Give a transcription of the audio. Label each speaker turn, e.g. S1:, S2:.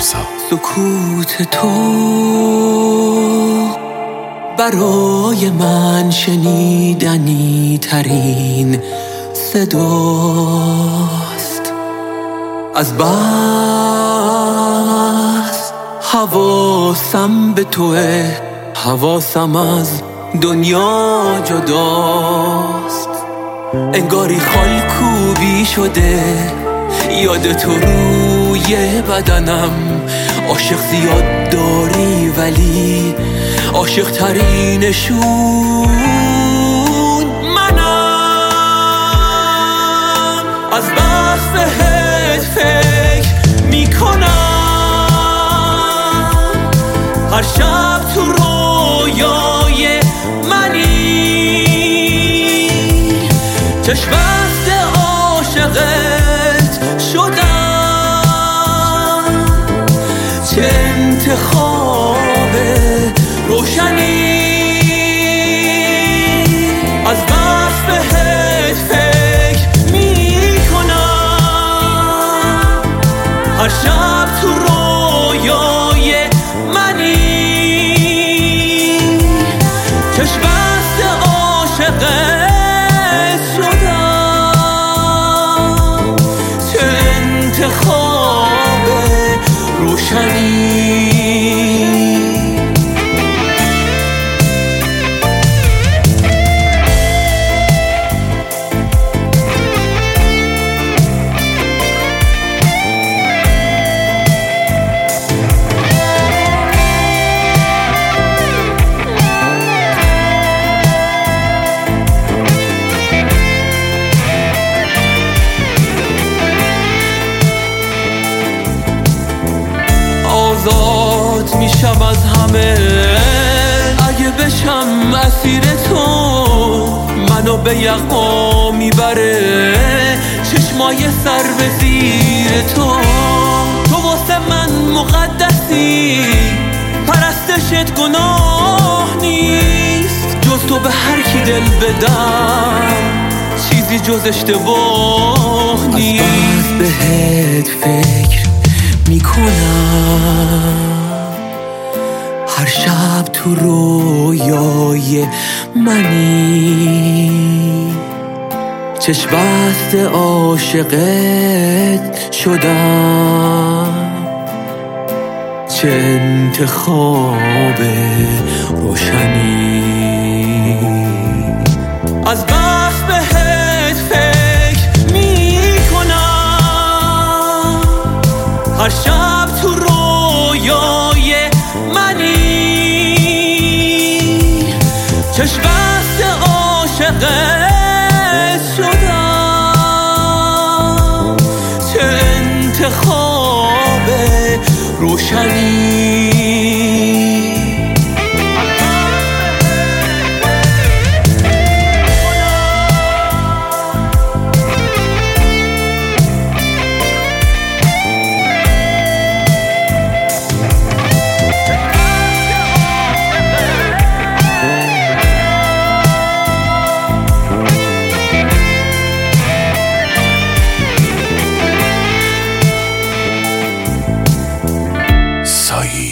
S1: پارسا.
S2: سکوت تو برای من شنیدنی ترین صداست. از بس حواسم به توه، حواسم از دنیا جداست. انگاری خالکوبی شده یاد تو روی بدنم. عاشق زیاد داری ولی عاشق ترینشون منم. از بس بهت فکر میکنم، هر شب تو رویای منی. چشم بسته عاشقت شدم، چه انتخاب روشنی. از بس بهت فکر میکنم، هر شب تو رویای منی. چشم بسته عاشقت شدم، چه انتخاب روشنی. آزاد میشم از همه اگه بشم اسیر تو. منو به یغما میبره چشمای سر به زیر تو. تو واسه من مقدسی، پرستشت گناه نیست. جز تو به هر کی دل بدم چیزی جز اشتباه نیست. از بس بهت فکر میکنم، هر شب تو رویای منی. چشم بسته عاشقت شدم، چه انتخاب روشنی. از بس بهت فکر میکنم، هر شب تو رویای منی. چشم بسته عاشقت شدم، چه انتخاب روشنی.
S1: سایی.